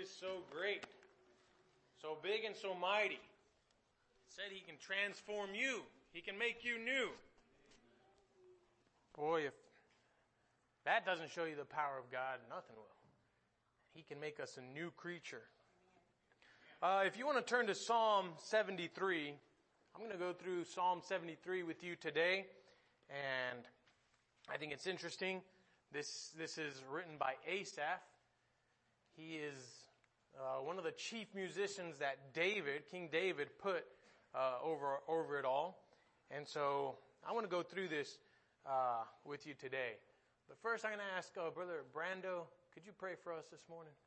is so great, so big and so mighty. It said he can transform you. He can make you new. Boy, if that doesn't show you the power of God, nothing will. He can make us a new creature. If you want to turn to Psalm 73, I'm going to go through Psalm 73 with you today. And I think it's interesting. This is written by Asaph. He is one of the chief musicians that King David put over it all. And so I want to go through this with you today. But first I'm going to ask Brother Brando, could you pray for us this morning?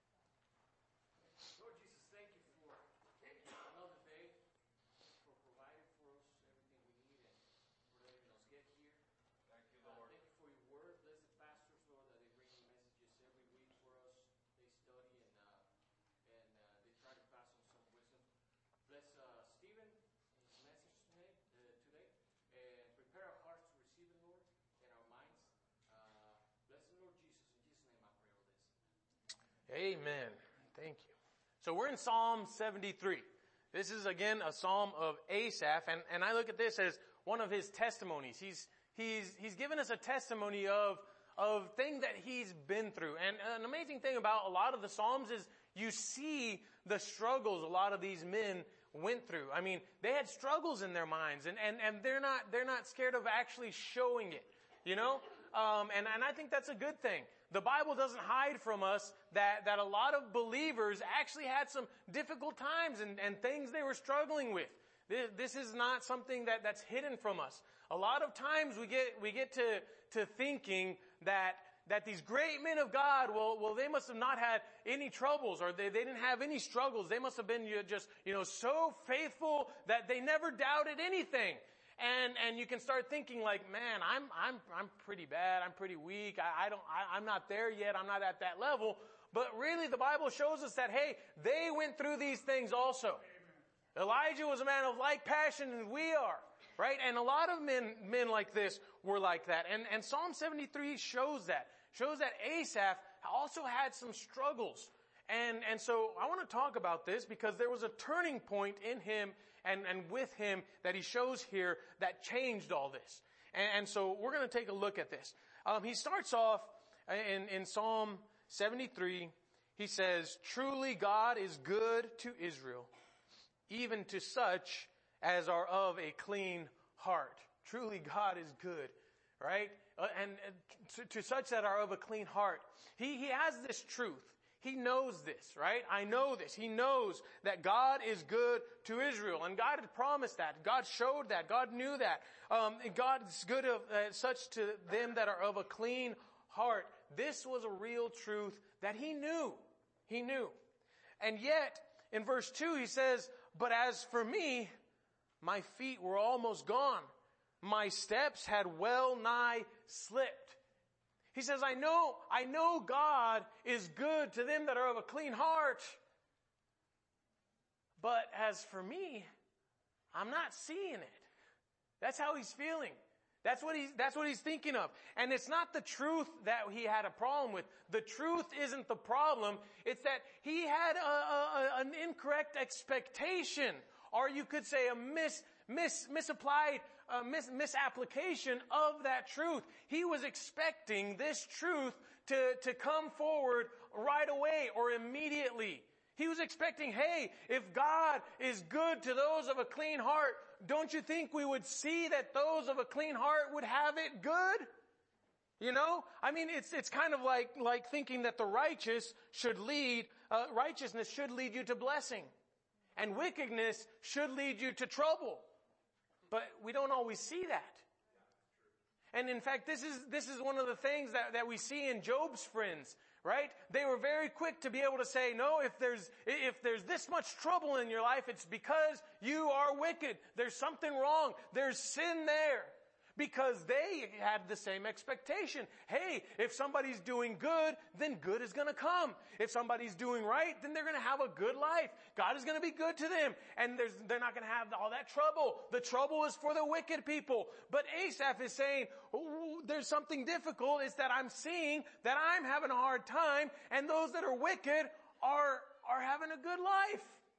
Lord Jesus, thank you for another day, for providing for us everything we need, and for letting us get here. Thank you, Lord. Thank you for your word. Bless the pastors, Lord, that they bring messages every week for us. They study and they try to pass on some wisdom. Bless Stephen and his message today, and prepare our hearts to receive it, Lord, and our minds. Bless the Lord Jesus. In Jesus' name I pray all this. Amen. Thank you. So we're in Psalm 73. This is again a psalm of Asaph, and I look at this as one of his testimonies. He's given us a testimony of things that he's been through. And an amazing thing about a lot of the psalms is you see the struggles a lot of these men went through. I mean, they had struggles in their minds, and they're not scared of actually showing it. You know? And I think that's a good thing. The Bible doesn't hide from us that a lot of believers actually had some difficult times and things they were struggling with. This is not something that's hidden from us. A lot of times we get to thinking that these great men of God, well, they must have not had any troubles, or they didn't have any struggles. They must have been just, so faithful that they never doubted anything. And you can start thinking like, man, I'm pretty bad. I'm pretty weak. I'm not there yet. I'm not at that level. But really the Bible shows us that, hey, they went through these things also. Amen. Elijah was a man of like passion as we are, right? And a lot of men like this were like that. And Psalm 73 shows that Asaph also had some struggles. And so I want to talk about this because there was a turning point in him and with him that he shows here that changed all this. And so we're going to take a look at this. He starts off in Psalm 73. He says, "Truly God is good to Israel, even to such as are of a clean heart." Truly God is good, right? And to such that are of a clean heart. He has this truth. He knows this, right? I know this. He knows that God is good to Israel. And God had promised that. God showed that. God knew that. God is good of such to them that are of a clean heart. This was a real truth that he knew. He knew. And yet, in verse 2, he says, "But as for me, my feet were almost gone. My steps had well nigh slipped." He says, I know God is good to them that are of a clean heart. But as for me, I'm not seeing it. That's how he's feeling. That's what he's thinking of. And it's not the truth that he had a problem with. The truth isn't the problem. It's that he had an incorrect expectation. Or you could say a misapplication of that truth. He was expecting this truth to come forward right away or immediately. He was expecting, hey, if God is good to those of a clean heart, don't you think we would see that those of a clean heart would have it good? I mean, it's kind of like thinking that the righteousness should lead you to blessing. And wickedness should lead you to trouble. But we don't always see that. And in fact, this is one of the things that we see in Job's friends, right? They were very quick to be able to say, no, if there's this much trouble in your life, it's because you are wicked. There's something wrong. There's sin there. Because they had the same expectation. Hey, if somebody's doing good, then good is going to come. If somebody's doing right, then they're going to have a good life. God is going to be good to them. And they're not going to have all that trouble. The trouble is for the wicked people. But Asaph is saying, there's something difficult. It's that I'm seeing that I'm having a hard time. And those that are wicked are having a good life.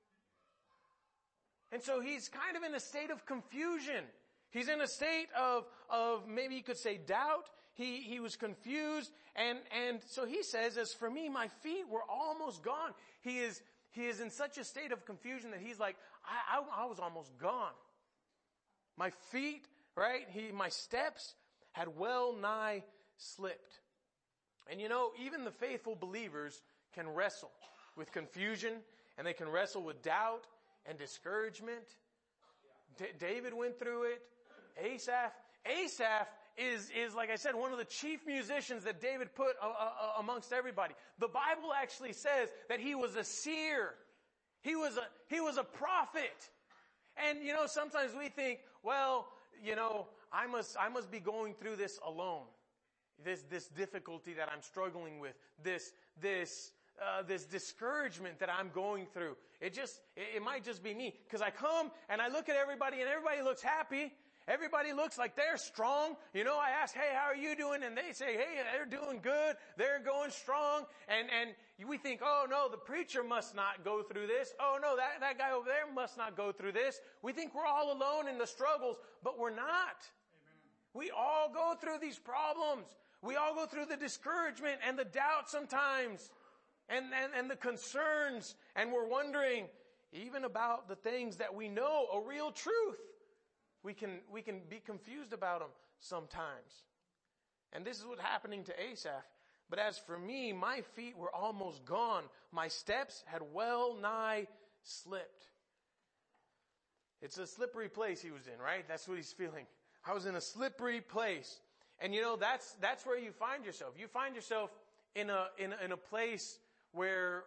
And so he's kind of in a state of confusion. He's in a state of maybe you could say doubt. He was confused. And so he says, as for me, my feet were almost gone. He is in such a state of confusion that he's like, I was almost gone. My feet, right? My steps had well nigh slipped. And even the faithful believers can wrestle with confusion, and they can wrestle with doubt and discouragement. David went through it. Asaph is, like I said, one of the chief musicians that David put amongst everybody. The Bible actually says that he was a seer. He was a prophet. And, sometimes we think, well, I must be going through this alone. This difficulty that I'm struggling with, this discouragement that I'm going through. It might just be me. Because I come and I look at everybody and everybody looks happy. Everybody looks like they're strong. I ask, hey, how are you doing? And they say, hey, they're doing good. They're going strong. And we think, oh no, the preacher must not go through this. Oh no, that guy over there must not go through this. We think we're all alone in the struggles, but we're not. Amen. We all go through these problems. We all go through the discouragement and the doubt sometimes. And the concerns. And we're wondering even about the things that we know, a real truth. We can be confused about them sometimes. And this is what's happening to Asaph. But as for me, my feet were almost gone. My steps had well nigh slipped. It's a slippery place he was in, right? That's what he's feeling. I was in a slippery place. And that's where you find yourself. You find yourself in a place where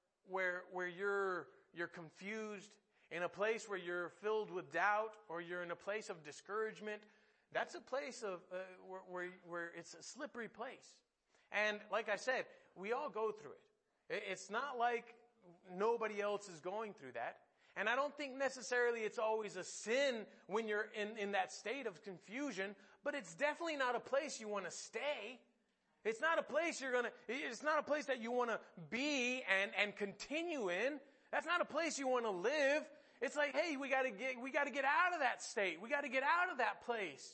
you're confused, in a place where you're filled with doubt, or you're in a place of discouragement. That's a place of where it's a slippery place. And like I said, we all go through it. It's not like nobody else is going through that. And I don't think necessarily it's always a sin when you're in that state of confusion, but it's definitely not a place you want to stay. It's not a place it's not a place that you want to be and continue in. That's not a place you want to live. It's like, hey, we got to get out of that state. We got to get out of that place.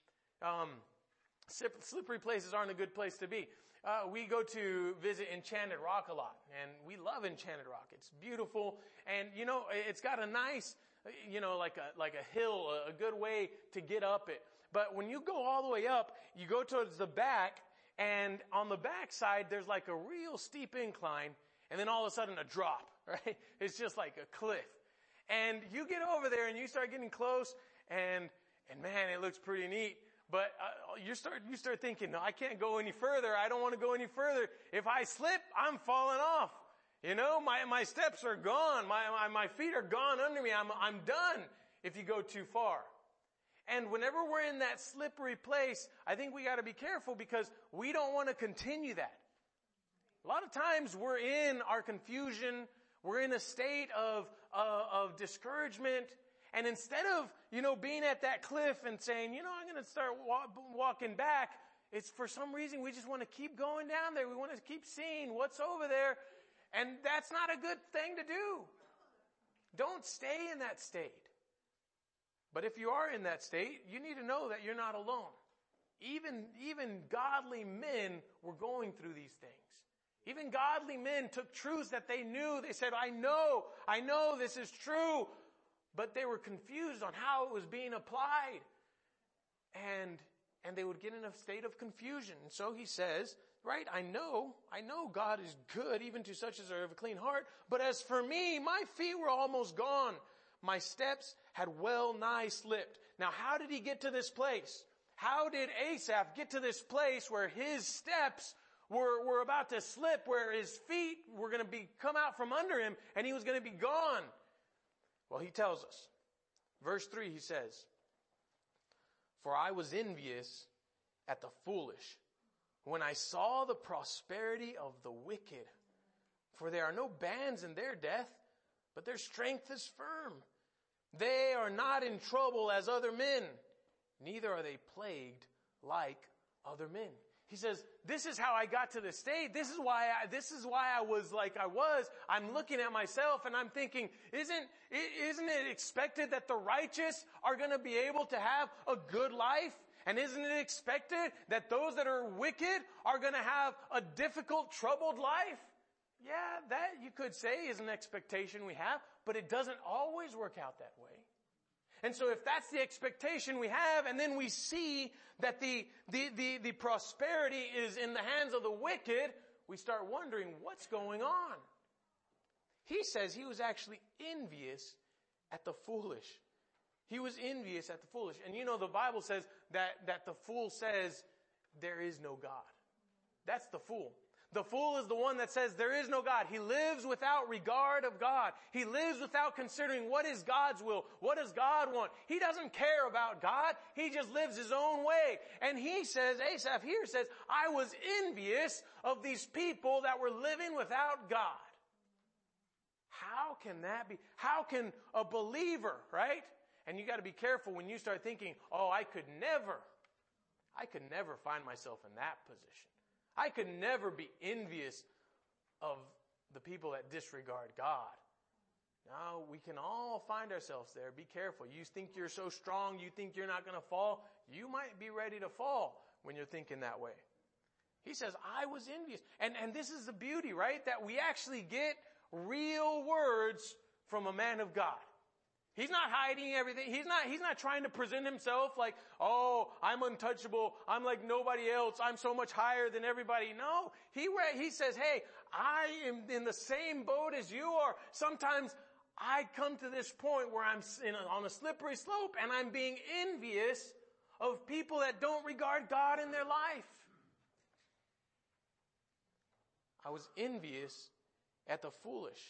Slippery places aren't a good place to be. We go to visit Enchanted Rock a lot, and we love Enchanted Rock. It's beautiful, and it's got a nice, like a hill, a good way to get up it. But when you go all the way up, you go towards the back, and on the back side, there's like a real steep incline, and then all of a sudden a drop, right? It's just like a cliff. And you get over there and you start getting close, and man, it looks pretty neat. But you start thinking, no, I can't go any further. I don't want to go any further. If I slip, I'm falling off. My steps are gone. My feet are gone under me. I'm done if you go too far. And whenever we're in that slippery place, I think we got to be careful because we don't want to continue that. A lot of times we're in our confusion. We're in a state of discouragement. And instead of, being at that cliff and saying, I'm going to start walking back, it's for some reason we just want to keep going down there. We want to keep seeing what's over there. And that's not a good thing to do. Don't stay in that state. But if you are in that state, you need to know that you're not alone. Even godly men were going through these things. Even godly men took truths that they knew. They said, I know this is true. But they were confused on how it was being applied. And they would get in a state of confusion. And so he says, right, I know God is good, even to such as are of a clean heart. But as for me, my feet were almost gone. My steps had well nigh slipped. Now, how did he get to this place? How did Asaph get to this place where his steps were about to slip, where his feet were going to come out from under him, and he was going to be gone? Well, he tells us. Verse 3, he says, for I was envious at the foolish when I saw the prosperity of the wicked. For there are no bands in their death, but their strength is firm. They are not in trouble as other men, neither are they plagued like other men. He says, this is how I got to this state. This is why I was like I was. I'm looking at myself and I'm thinking, isn't it expected that the righteous are going to be able to have a good life? And isn't it expected that those that are wicked are going to have a difficult, troubled life? Yeah, that you could say is an expectation we have, but it doesn't always work out that way. And so if that's the expectation we have, and then we see that the prosperity is in the hands of the wicked, we start wondering what's going on. He says he was actually envious at the foolish. He was envious at the foolish. And you know, the Bible says that the fool says, there is no God. That's the fool. The fool is the one that says there is no God. He lives without regard of God. He lives without considering what is God's will. What does God want? He doesn't care about God. He just lives his own way. And he says, Asaph here says, I was envious of these people that were living without God. How can that be? How can a believer, right? And you got to be careful when you start thinking, oh, I could never find myself in that position. I could never be envious of the people that disregard God. No, we can all find ourselves there. Be careful. You think you're so strong, you think you're not going to fall. You might be ready to fall when you're thinking that way. He says, I was envious. And this is the beauty, right? That we actually get real words from a man of God. He's not hiding everything. He's not trying to present himself like, oh, I'm untouchable. I'm like nobody else. I'm so much higher than everybody. No, he says, hey, I am in the same boat as you are. Sometimes I come to this point where I'm on a slippery slope and I'm being envious of people that don't regard God in their life. I was envious at the foolish.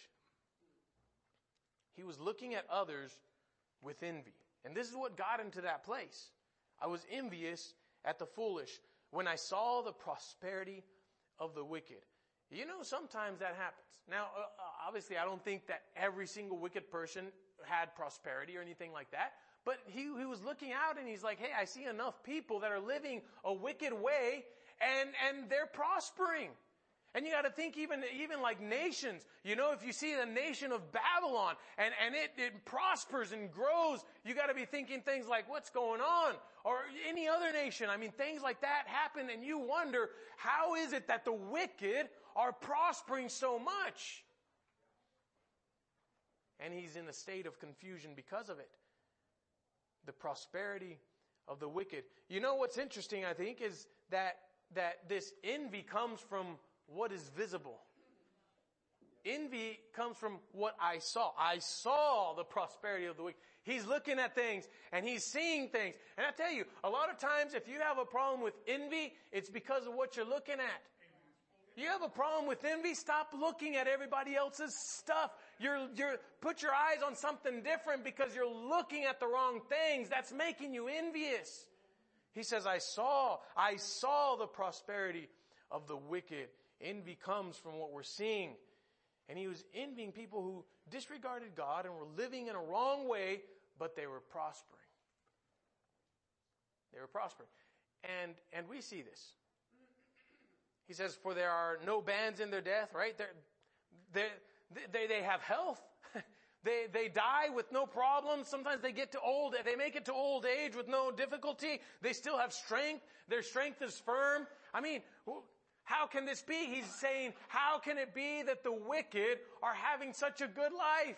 He was looking at others with envy. And this is what got him to that place. I was envious at the foolish when I saw the prosperity of the wicked. You know, sometimes that happens. Now, obviously, I don't think that every single wicked person had prosperity or anything like that. But he was looking out and he's like, hey, I see enough people that are living a wicked way and they're prospering. And you got to think even like nations. You know, if you see the nation of Babylon and it prospers and grows, you got to be thinking things like, what's going on? Or any other nation. I mean, things like that happen and you wonder, how is it that the wicked are prospering so much? And he's in a state of confusion because of it. The prosperity of the wicked. You know what's interesting, I think, is that this envy comes from what is visible. Envy comes from what I saw. I saw the prosperity of the wicked. He's looking at things and he's seeing things. And I tell you, a lot of times if you have a problem with envy, it's because of what you're looking at. You have a problem with envy, stop looking at everybody else's stuff. Put your eyes on something different because you're looking at the wrong things. That's making you envious. He says, I saw the prosperity of the wicked. Envy comes from what we're seeing. And he was envying people who disregarded God and were living in a wrong way, but they were prospering. They were prospering. And we see this. He says, for there are no bands in their death, right? They have health. They die with no problems. Sometimes they make it to old age with no difficulty. They still have strength. Their strength is firm. I mean, how can this be? He's saying, how can it be that the wicked are having such a good life?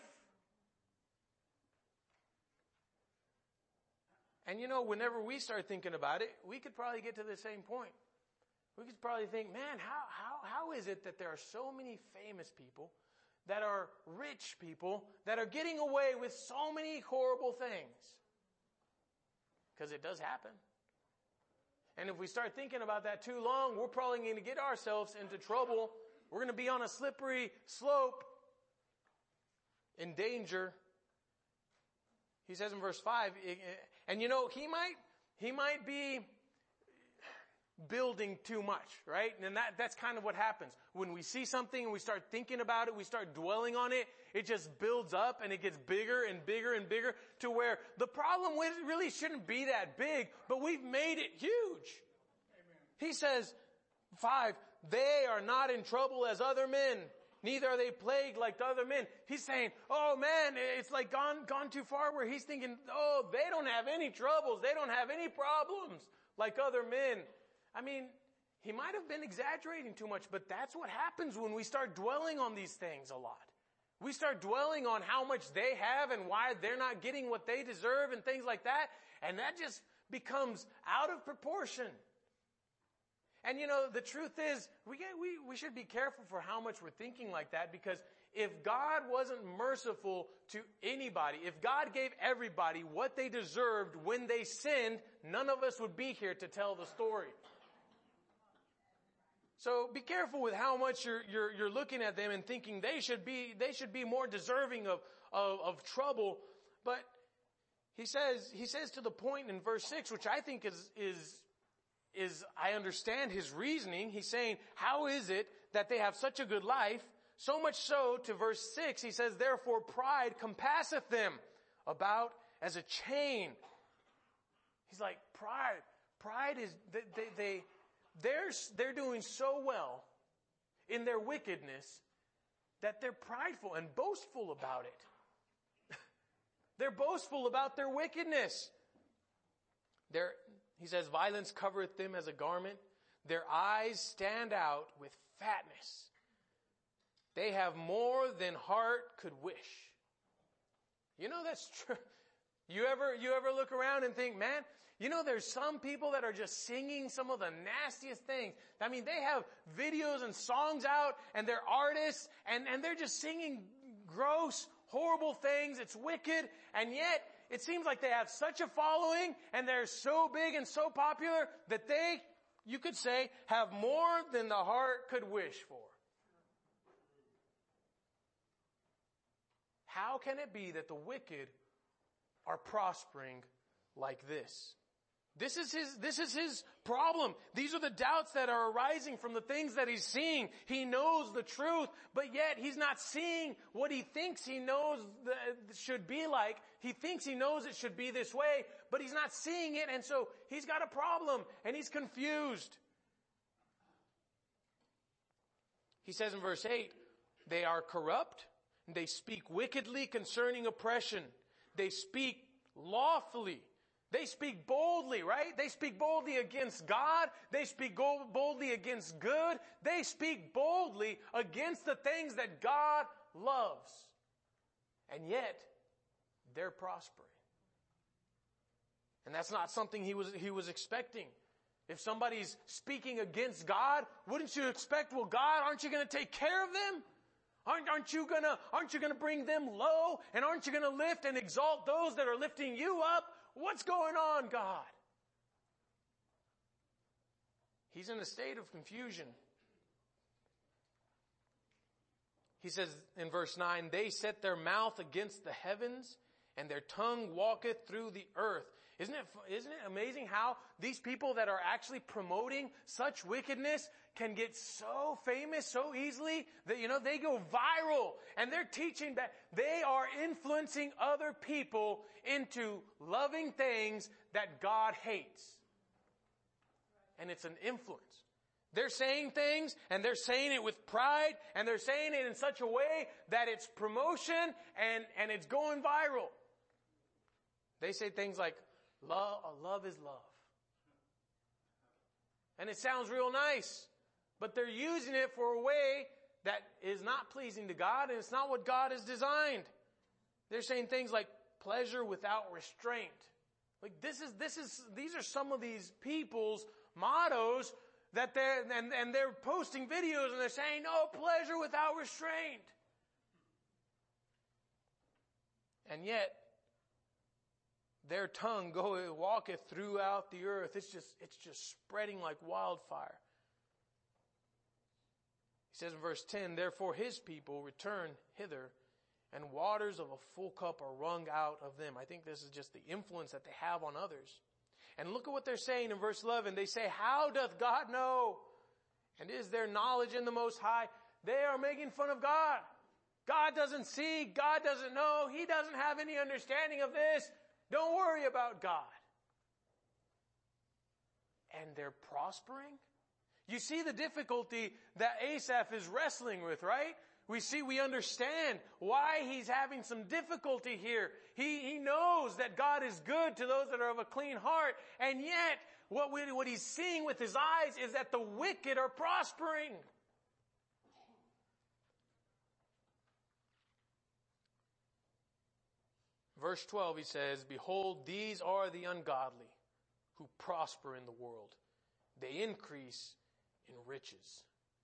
And you know, whenever we start thinking about it, we could probably get to the same point. We could probably think, man, how is it that there are so many famous people, that are rich people, that are getting away with so many horrible things? Because it does happen. And if we start thinking about that too long, we're probably going to get ourselves into trouble. We're going to be on a slippery slope, in danger. He says in verse 5, and you know, he might be building too much, right? And that's kind of what happens. When we see something and we start thinking about it, we start dwelling on it, it just builds up and it gets bigger and bigger and bigger to where the problem really shouldn't be that big, but we've made it huge. Amen. He says, 5, they are not in trouble as other men. Neither are they plagued like the other men. He's saying, oh man, it's like gone too far where he's thinking, oh, they don't have any troubles. They don't have any problems like other men. I mean, he might have been exaggerating too much, but that's what happens when we start dwelling on these things a lot. We start dwelling on how much they have and why they're not getting what they deserve and things like that. And that just becomes out of proportion. And the truth is, we should be careful for how much we're thinking like that, because if God wasn't merciful to anybody, if God gave everybody what they deserved when they sinned, none of us would be here to tell the story. So be careful with how much you're looking at them and thinking they should be more deserving of trouble. But he says to the point in verse 6, which I think is I understand his reasoning. He's saying, how is it that they have such a good life? So much so, to verse 6, he says, therefore pride compasseth them about as a chain. He's like, pride is, they're doing so well in their wickedness that they're prideful and boastful about it. They're boastful about their wickedness. He says, violence covereth them as a garment. Their eyes stand out with fatness. They have more than heart could wish. That's true. You ever look around and think, man, there's some people that are just singing some of the nastiest things. I mean, they have videos and songs out and they're artists and they're just singing gross, horrible things. It's wicked. And yet, it seems like they have such a following and they're so big and so popular that they, you could say, have more than the heart could wish for. How can it be that the wicked are prospering like this? This is his problem. These are the doubts that are arising from the things that he's seeing. He knows the truth, but yet he's not seeing what he thinks he knows it should be like. He thinks he knows it should be this way, but he's not seeing it, and so he's got a problem, and he's confused. He says in verse 8, they are corrupt, and they speak wickedly concerning oppression. They speak lawfully. They speak boldly, right? They speak boldly against God. They speak boldly against good. They speak boldly against the things that God loves. And yet, they're prospering. And that's not something he was expecting. If somebody's speaking against God, wouldn't you expect, well, God, aren't you going to take care of them? Aren't you gonna bring them low? And aren't you gonna lift and exalt those that are lifting you up? What's going on, God? He's in a state of confusion. He says in verse 9, they set their mouth against the heavens, and their tongue walketh through the earth. Isn't it amazing how these people that are actually promoting such wickedness can get so famous so easily that, they go viral, and they're teaching that they are influencing other people into loving things that God hates. And it's an influence. They're saying things, and they're saying it with pride, and they're saying it in such a way that it's promotion and it's going viral. They say things like, love is love. And it sounds real nice, but they're using it for a way that is not pleasing to God, and it's not what God has designed. They're saying things like pleasure without restraint. Like these are some of these people's mottos that they're posting videos and they're saying, no, pleasure without restraint. And yet, their tongue walketh throughout the earth. It's just spreading like wildfire. He says in verse 10, therefore his people return hither, and waters of a full cup are wrung out of them. I think this is just the influence that they have on others. And look at what they're saying in verse 11. They say, how doth God know? And is there knowledge in the Most High? They are making fun of God. God doesn't see. God doesn't know. He doesn't have any understanding of this. Don't worry about God. And they're prospering? You see the difficulty that Asaph is wrestling with, right? We understand why he's having some difficulty here. He knows that God is good to those that are of a clean heart, and yet what he's seeing with his eyes is that the wicked are prospering. Verse 12, he says, "Behold, these are the ungodly who prosper in the world. They increase in riches."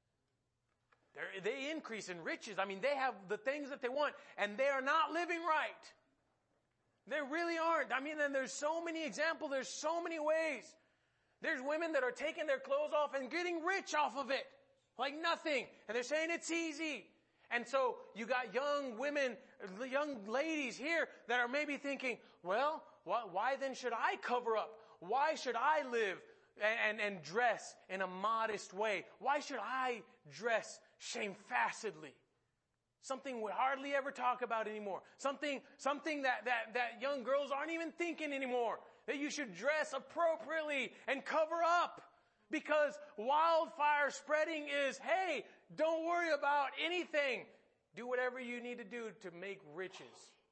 They increase in riches. I mean, they have the things that they want, and they are not living right. They really aren't. I mean, and there's so many examples. There's so many ways. There's women that are taking their clothes off and getting rich off of it. Like nothing. And they're saying it's easy. And so you got young women, young ladies here that are maybe thinking, well, why then should I cover up? Why should I live and dress in a modest way? Why should I dress shamefacedly? Something we hardly ever talk about anymore. Something that young girls aren't even thinking anymore. That you should dress appropriately and cover up. Because wildfire spreading is, hey, don't worry about anything. Do whatever you need to do to make riches.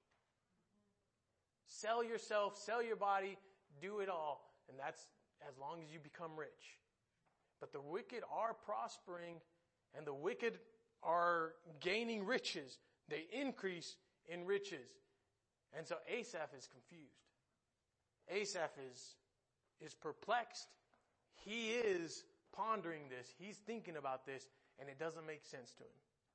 Sell yourself, sell your body, do it all. And that's as long as you become rich. But the wicked are prospering, and the wicked are gaining riches. They increase in riches. And so Asaph is confused. Asaph is perplexed. He is pondering this. He's thinking about this, and it doesn't make sense to him.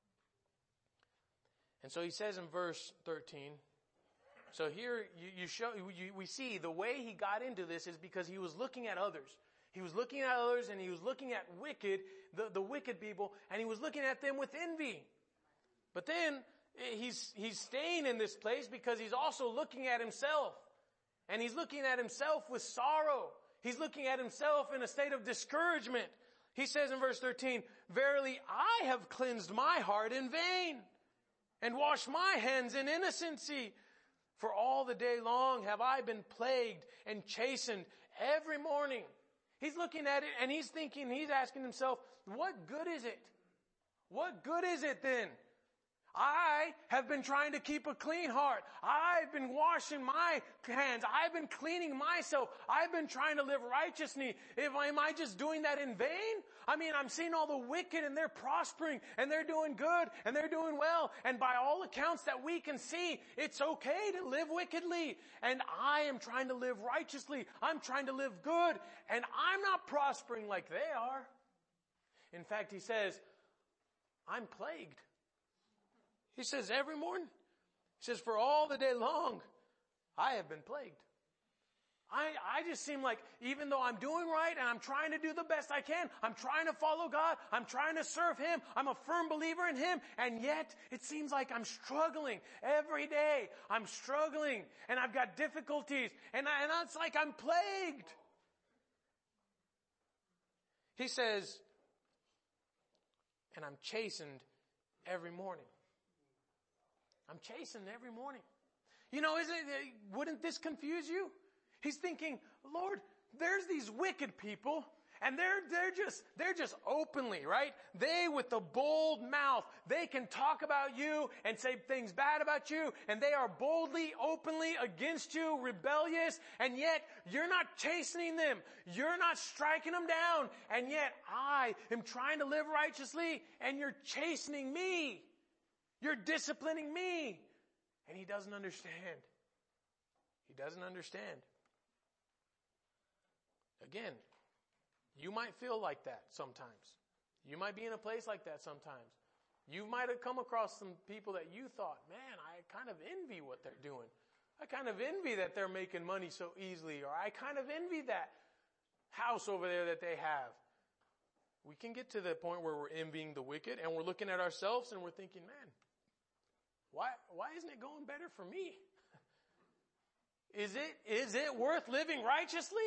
And so he says in verse 13, so here we see the way he got into this is because he was looking at others. He was looking at others, and he was looking at the wicked people, and he was looking at them with envy. But then he's staying in this place because he's also looking at himself. And he's looking at himself with sorrow. He's looking at himself in a state of discouragement. He says in verse 13, "Verily I have cleansed my heart in vain, and washed my hands in innocency. For all the day long have I been plagued and chastened every morning." He's looking at it and he's thinking, he's asking himself, what good is it? What good is it then? I have been trying to keep a clean heart. I've been washing my hands. I've been cleaning myself. I've been trying to live righteously. Am I just doing that in vain? I mean, I'm seeing all the wicked and they're prospering and they're doing good and they're doing well. And by all accounts that we can see, it's okay to live wickedly. And I am trying to live righteously. I'm trying to live good. And I'm not prospering like they are. In fact, he says, I'm plagued. He says every morning, he says, for all the day long, I have been plagued. I just seem like even though I'm doing right and I'm trying to do the best I can, I'm trying to follow God, I'm trying to serve Him, I'm a firm believer in Him, and yet it seems like I'm struggling every day. I'm struggling and I've got difficulties and it's like I'm plagued. He says, and I'm chastened every morning. I'm chastened every morning. You know, wouldn't this confuse you? He's thinking, Lord, there's these wicked people, and they're just openly, right? They with the bold mouth, they can talk about you and say things bad about you, and they are boldly, openly against you, rebellious, and yet you're not chastening them. You're not striking them down, and yet I am trying to live righteously, and you're chastening me. You're disciplining me. And he doesn't understand. He doesn't understand. Again, you might feel like that sometimes. You might be in a place like that sometimes. You might have come across some people that you thought, man, I kind of envy what they're doing. I kind of envy that they're making money so easily. Or I kind of envy that house over there that they have. We can get to the point where we're envying the wicked and we're looking at ourselves and we're thinking, man, why isn't it going better for me? Is it worth living righteously?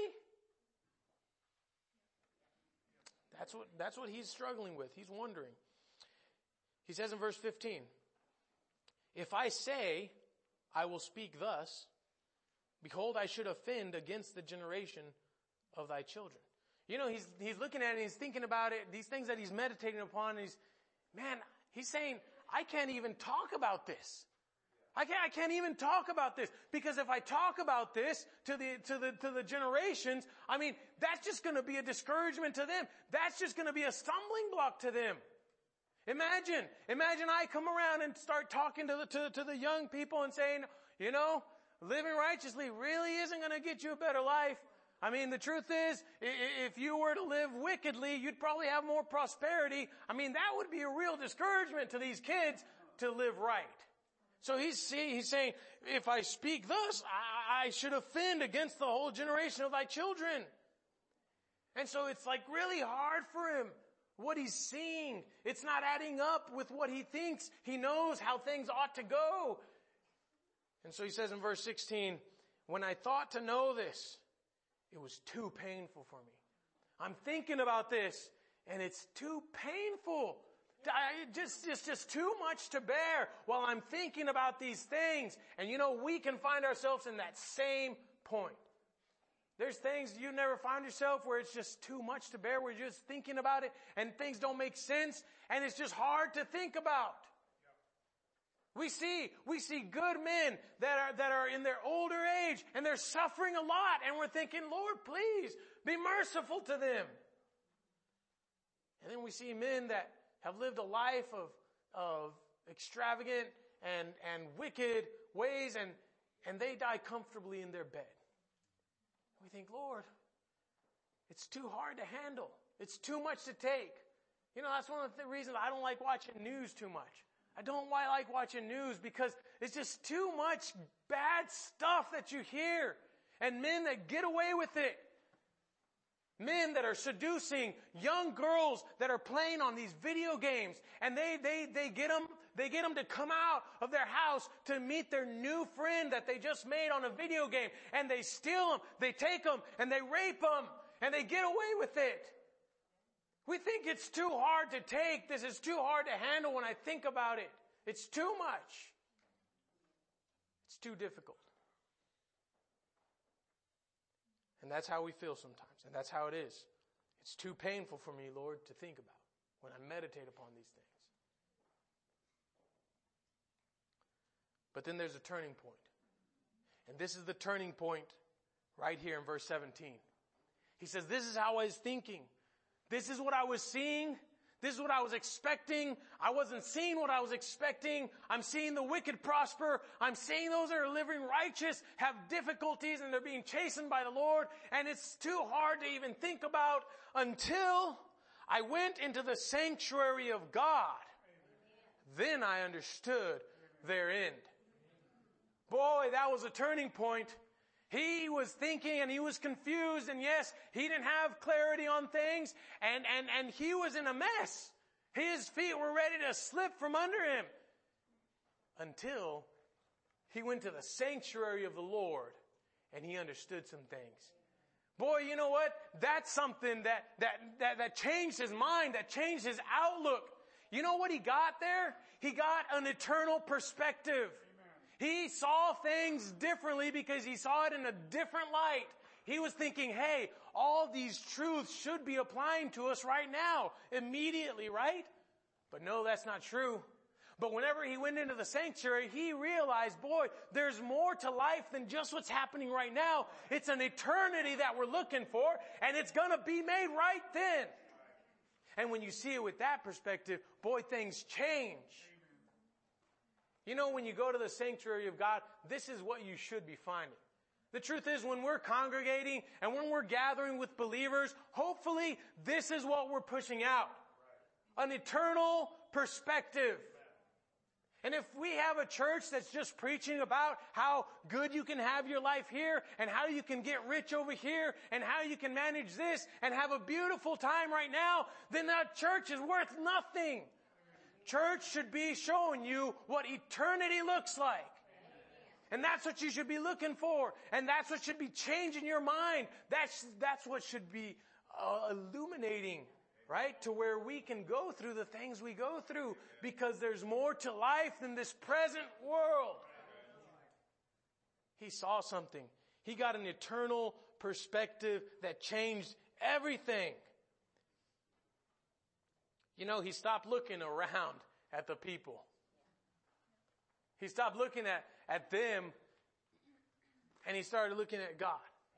That's what he's struggling with. He's wondering. He says in verse 15, if I say I will speak thus, behold, I should offend against the generation of thy children. You know, he's looking at it and he's thinking about it, these things that he's meditating upon, and he's saying, I can't even talk about this. I can't even talk about this, because if I talk about this to the generations, I mean, that's just going to be a discouragement to them. That's just going to be a stumbling block to them. Imagine I come around and start talking to the young people and saying, you know, living righteously really isn't going to get you a better life. I mean, the truth is, if you were to live wickedly, you'd probably have more prosperity. I mean, that would be a real discouragement to these kids to live right. So he's saying, if I speak thus, I should offend against the whole generation of thy children. And so it's like really hard for him. What he's seeing, it's not adding up with what he thinks. He knows how things ought to go. And so he says in verse 16, when I thought to know this, it was too painful for me. I'm thinking about this, and it's too painful. Just too much to bear while I'm thinking about these things. And you know, we can find ourselves in that same point. There's things you never find yourself where it's just too much to bear, where you're just thinking about it and things don't make sense and it's just hard to think about. We see good men that are in their older age and they're suffering a lot, and we're thinking, Lord, please be merciful to them. And then we see men that have lived a life of extravagant and wicked ways, and they die comfortably in their bed. We think, Lord, it's too hard to handle. It's too much to take. You know, that's one of the reasons I don't like watching news too much. I don't like watching news because it's just too much bad stuff that you hear. And men that get away with it. Men that are seducing young girls that are playing on these video games. And they get them to come out of their house to meet their new friend that they just made on a video game. And they steal them, they take them, and they rape them. And they get away with it. We think it's too hard to take. This is too hard to handle when I think about it. It's too much. It's too difficult. And that's how we feel sometimes. And that's how it is. It's too painful for me, Lord, to think about when I meditate upon these things. But then there's a turning point. And this is the turning point right here in verse 17. He says, this is how I was thinking. This is what I was seeing. This is what I was expecting. I wasn't seeing what I was expecting. I'm seeing the wicked prosper. I'm seeing those that are living righteous have difficulties and they're being chastened by the Lord. And it's too hard to even think about until I went into the sanctuary of God. Then I understood their end. Boy, that was a turning point. He was thinking and he was confused, and yes, he didn't have clarity on things, and he was in a mess. His feet were ready to slip from under him until he went to the sanctuary of the Lord and he understood some things. Boy, you know what? That's something that changed his mind, that changed his outlook. You know what he got there? He got an eternal perspective. He saw things differently because he saw it in a different light. He was thinking, hey, all these truths should be applying to us right now, immediately, right? But no, that's not true. But whenever he went into the sanctuary, he realized, boy, there's more to life than just what's happening right now. It's an eternity that we're looking for, and it's going to be made right then. And when you see it with that perspective, boy, things change. You know, when you go to the sanctuary of God, this is what you should be finding. The truth is, when we're congregating and when we're gathering with believers, hopefully this is what we're pushing out. An eternal perspective. And if we have a church that's just preaching about how good you can have your life here and how you can get rich over here and how you can manage this and have a beautiful time right now, then that church is worth nothing. Church should be showing you what eternity looks like. And that's what you should be looking for. And that's what should be changing your mind. That's what should be illuminating, right? To where we can go through the things we go through. Because there's more to life than this present world. He saw something. He got an eternal perspective that changed everything. You know, he stopped looking around at the people. He stopped looking at them, and he started looking at God.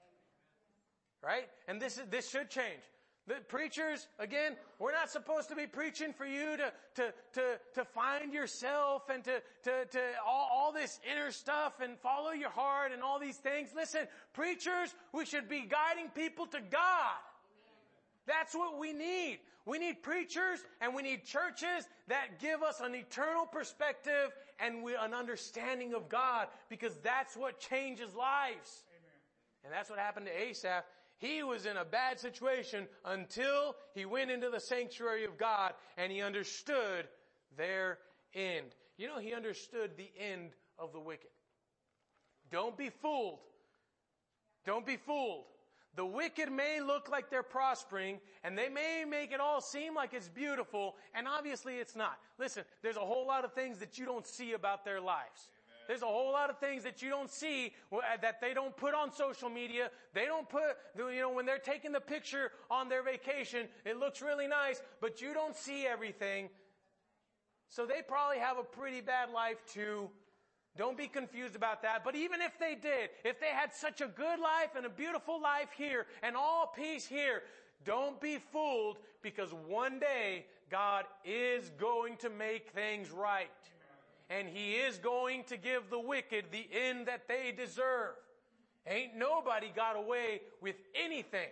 Right? And this should change. The preachers, again, we're not supposed to be preaching for you to find yourself and to all this inner stuff and follow your heart and all these things. Listen, preachers, we should be guiding people to God. That's what we need. We need preachers and we need churches that give us an eternal perspective and an understanding of God, because that's what changes lives. Amen. And that's what happened to Asaph. He was in a bad situation until he went into the sanctuary of God and he understood their end. You know, he understood the end of the wicked. Don't be fooled. Don't be fooled. The wicked may look like they're prospering, and they may make it all seem like it's beautiful, and obviously it's not. Listen, there's a whole lot of things that you don't see about their lives. There's a whole lot of things that you don't see, that they don't put on social media. They don't put, when they're taking the picture on their vacation, it looks really nice, but you don't see everything. So they probably have a pretty bad life too. Don't be confused about that. But even if they did, if they had such a good life and a beautiful life here and all peace here, don't be fooled, because one day God is going to make things right. And He is going to give the wicked the end that they deserve. Ain't nobody got away with anything.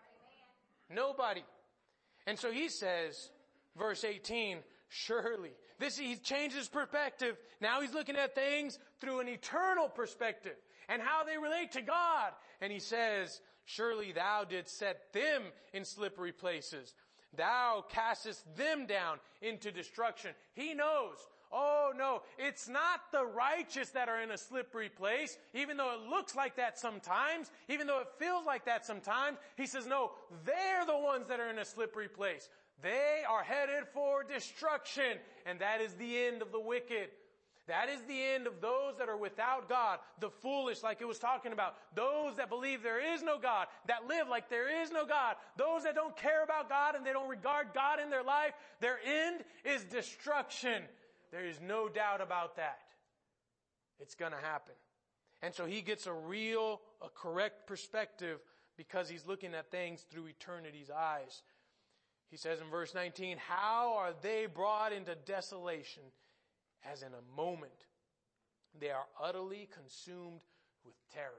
Nobody. And so he says, verse 18, surely. He changed his perspective. Now he's looking at things through an eternal perspective and how they relate to God. And he says, surely thou didst set them in slippery places. Thou castest them down into destruction. He knows. Oh no, it's not the righteous that are in a slippery place, even though it looks like that sometimes, even though it feels like that sometimes. He says, no, they're the ones that are in a slippery place. They are headed for destruction, and that is the end of the wicked. That is the end of those that are without God, the foolish, like it was talking about. Those that believe there is no God, that live like there is no God. Those that don't care about God and they don't regard God in their life, their end is destruction. There is no doubt about that. It's going to happen. And so he gets a correct perspective, because he's looking at things through eternity's eyes. He says in verse 19, how are they brought into desolation as in a moment? They are utterly consumed with terrors.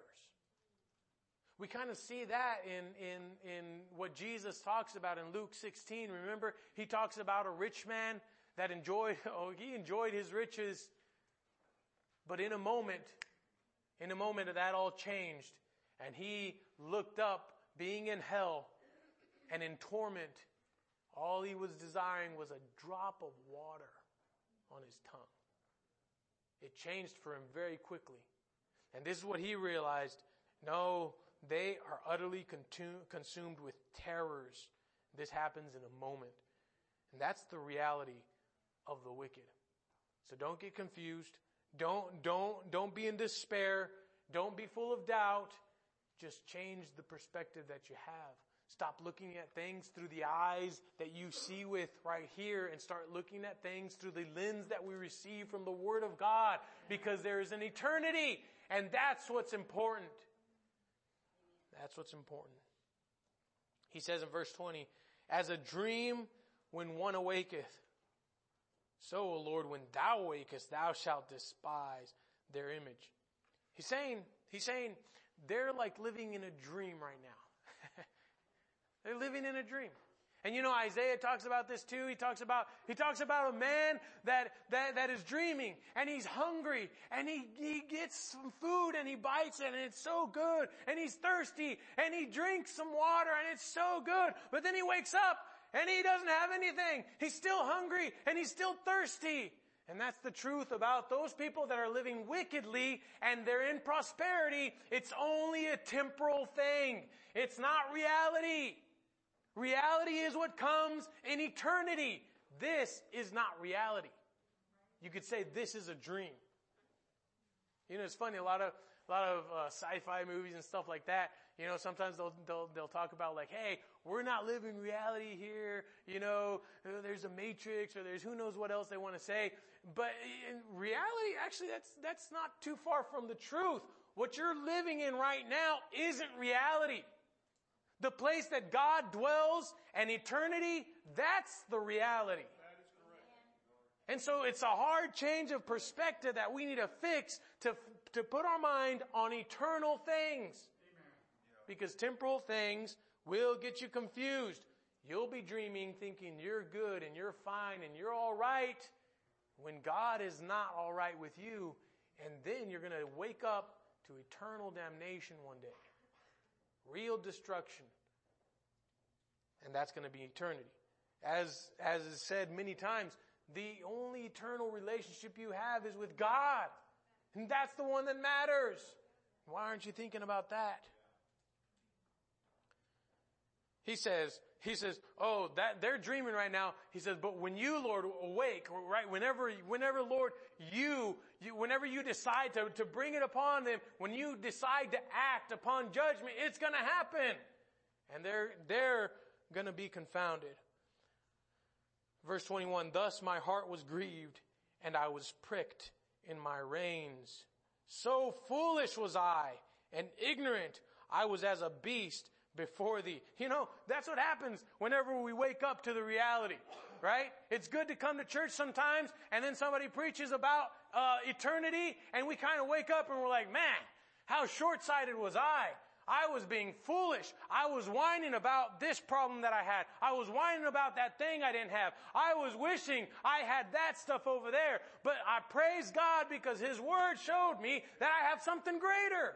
We kind of see that in what Jesus talks about in Luke 16. Remember, he talks about a rich man that enjoyed his riches, but in a moment that all changed, and he looked up, being in hell and in torment. All he was desiring was a drop of water on his tongue. It changed for him very quickly. And this is what he realized. No, they are utterly consumed with terrors. This happens in a moment. And that's the reality of the wicked. So don't get confused. Don't be in despair. Don't be full of doubt. Just change the perspective that you have. Stop looking at things through the eyes that you see with right here, and start looking at things through the lens that we receive from the Word of God, because there is an eternity, and that's what's important. That's what's important. He says in verse 20, as a dream when one awaketh, so, O Lord, when thou awakest, thou shalt despise their image. He's saying they're like living in a dream right now. They're living in a dream. And you know, Isaiah talks about this too. He talks about a man that is dreaming, and he's hungry, and he gets some food and he bites it, and it's so good, and he's thirsty and he drinks some water and it's so good. But then he wakes up and he doesn't have anything. He's still hungry and he's still thirsty. And that's the truth about those people that are living wickedly and they're in prosperity. It's only a temporal thing. It's not reality. Reality is what comes in eternity. This is not reality. You could say this is a dream. You know, it's funny, a lot sci-fi movies and stuff like that, you know, sometimes they'll talk about like, hey, we're not living reality here, you know, there's a Matrix or there's who knows what else they want to say. But in reality, actually, that's not too far from the truth. What you're living in right now isn't reality. The place that God dwells and eternity, that's the reality. And so it's a hard change of perspective that we need to fix to put our mind on eternal things. Because temporal things will get you confused. You'll be dreaming, thinking you're good and you're fine and you're all right, when God is not all right with you. And then you're going to wake up to eternal damnation one day. Real destruction. And that's going to be eternity. As is said many times, the only eternal relationship you have is with God. And that's the one that matters. Why aren't you thinking about that? He says, oh, that they're dreaming right now. He says, but when you, Lord, awake, right? Whenever, Lord, whenever you decide to bring it upon them, when you decide to act upon judgment, it's going to happen. And they're going to be confounded. Verse 21, thus my heart was grieved and I was pricked in my reins. So foolish was I and ignorant. I was as a beast before thee. You know, that's what happens whenever we wake up to the reality, right? It's good to come to church sometimes and then somebody preaches about eternity and we kind of wake up and we're like, man, how short-sighted was I? I was being foolish. I was whining about this problem that I had. I was whining about that thing I didn't have. I was wishing I had that stuff over there. But I praise God because His Word showed me that I have something greater.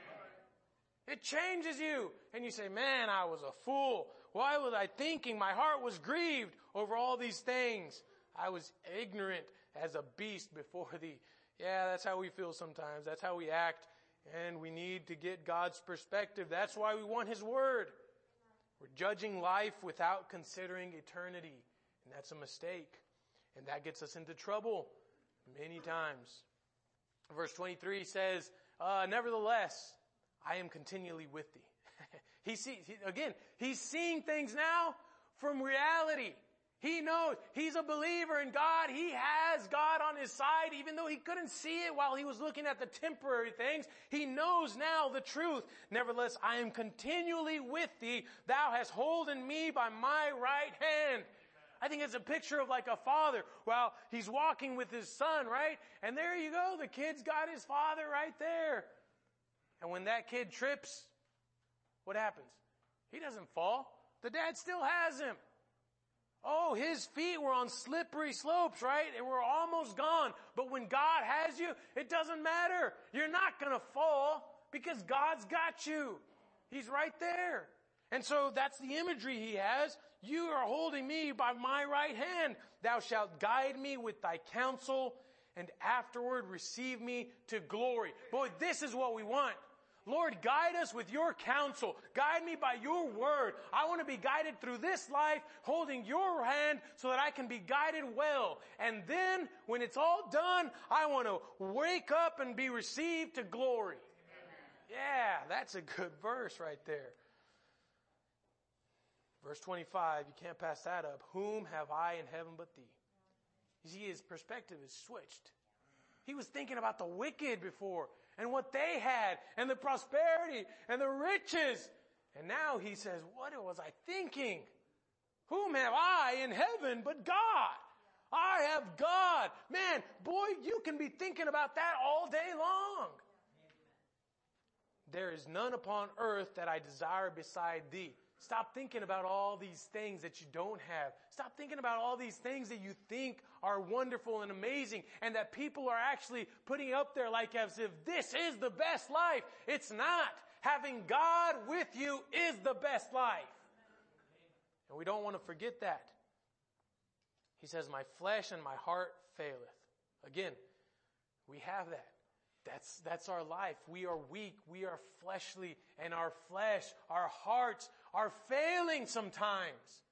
It changes you. And you say, man, I was a fool. Why was I thinking? My heart was grieved over all these things. I was ignorant as a beast before thee. Yeah, that's how we feel sometimes. That's how we act. And we need to get God's perspective. That's why we want His Word. We're judging life without considering eternity. And that's a mistake. And that gets us into trouble many times. Verse 23 says, nevertheless, I am continually with thee. He's seeing things now from reality. He knows he's a believer in God. He has God on his side, even though he couldn't see it while he was looking at the temporary things. He knows now the truth. Nevertheless, I am continually with thee. Thou hast holden me by my right hand. I think it's a picture of like a father. Well, he's walking with his son, right? And there you go. The kid's got his father right there. And when that kid trips, what happens? He doesn't fall. The dad still has him. Oh, his feet were on slippery slopes, right? And we're almost gone. But when God has you, it doesn't matter. You're not going to fall because God's got you. He's right there. And so that's the imagery he has. You are holding me by my right hand. Thou shalt guide me with thy counsel and afterward receive me to glory. Boy, this is what we want. Lord, guide us with your counsel. Guide me by your word. I want to be guided through this life, holding your hand so that I can be guided well. And then, when it's all done, I want to wake up and be received to glory. Yeah, that's a good verse right there. Verse 25, you can't pass that up. Whom have I in heaven but thee? You see, his perspective is switched. He was thinking about the wicked before and what they had and the prosperity and the riches. And now he says, what was I thinking? Whom have I in heaven but God? I have God. Man, boy, you can be thinking about that all day long. There is none upon earth that I desire beside thee. Stop thinking about all these things that you don't have. Stop thinking about all these things that you think are wonderful and amazing and that people are actually putting up there like as if this is the best life. It's not. Having God with you is the best life. And we don't want to forget that. He says, my flesh and my heart faileth. Again, we have that. That's our life. We are weak. We are fleshly. And our flesh, our hearts are failing sometimes.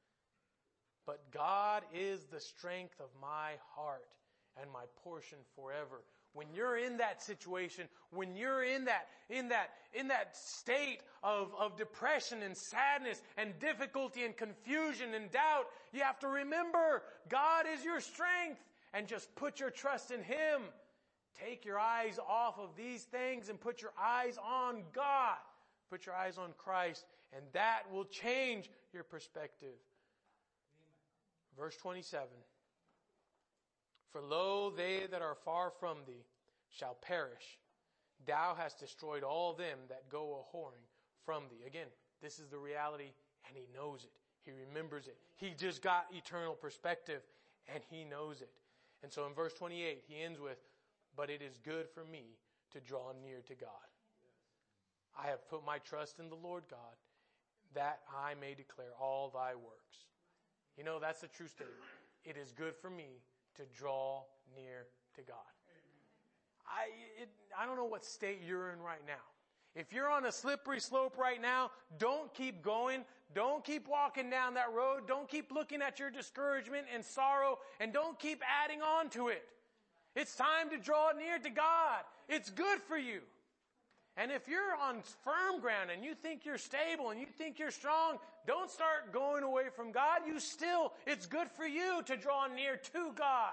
But God is the strength of my heart and my portion forever. When you're in that situation, when you're in that state of depression and sadness and difficulty and confusion and doubt, you have to remember God is your strength and just put your trust in Him. Take your eyes off of these things and put your eyes on God. Put your eyes on Christ, and that will change your perspective. Verse 27. For lo, they that are far from thee shall perish. Thou hast destroyed all them that go a-whoring from thee. Again, this is the reality, and he knows it. He remembers it. He just got eternal perspective, and he knows it. And so in verse 28, he ends with, but it is good for me to draw near to God. I have put my trust in the Lord God, that I may declare all thy works. You know, that's the true statement. It is good for me to draw near to God. I don't know what state you're in right now. If you're on a slippery slope right now, don't keep going. Don't keep walking down that road. Don't keep looking at your discouragement and sorrow, and don't keep adding on to it. It's time to draw near to God. It's good for you. And if you're on firm ground and you think you're stable and you think you're strong, don't start going away from God. It's good for you to draw near to God.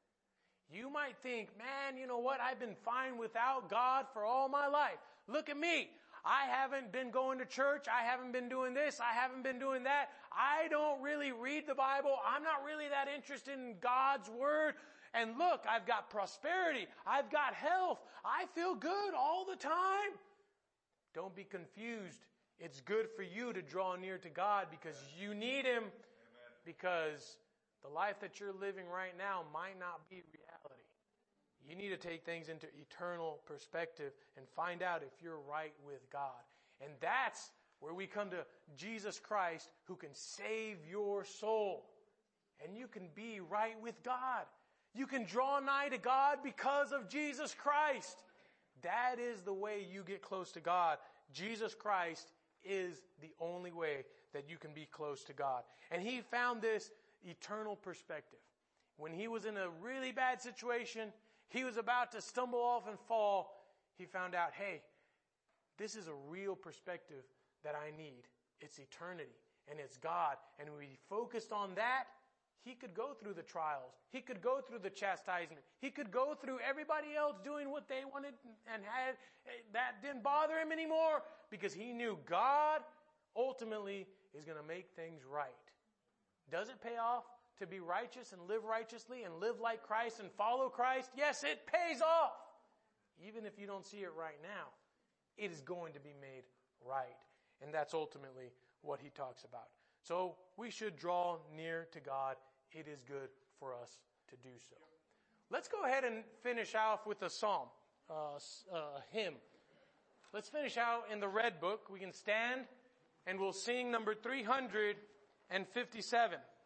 You might think, man, you know what? I've been fine without God for all my life. Look at me. I haven't been going to church. I haven't been doing this. I haven't been doing that. I don't really read the Bible. I'm not really that interested in God's Word. And look, I've got prosperity. I've got health. I feel good all the time. Don't be confused. It's good for you to draw near to God because you need Him. Amen. Because the life that you're living right now might not be reality. You need to take things into eternal perspective and find out if you're right with God. And that's where we come to Jesus Christ, who can save your soul. And you can be right with God. You can draw nigh to God because of Jesus Christ. That is the way you get close to God. Jesus Christ is the only way that you can be close to God. And He found this eternal perspective. When he was in a really bad situation, he was about to stumble off and fall, he found out, hey, this is a real perspective that I need. It's eternity, and it's God. And when he focused on that, he could go through the trials. He could go through the chastisement. He could go through everybody else doing what they wanted and had. That didn't bother him anymore because he knew God ultimately is going to make things right. Does it pay off to be righteous and live righteously and live like Christ and follow Christ? Yes, it pays off. Even if you don't see it right now, it is going to be made right. And that's ultimately what he talks about. So we should draw near to God. It is good for us to do so. Let's go ahead and finish off with a psalm, a hymn. Let's finish out in the red book. We can stand and we'll sing number 357.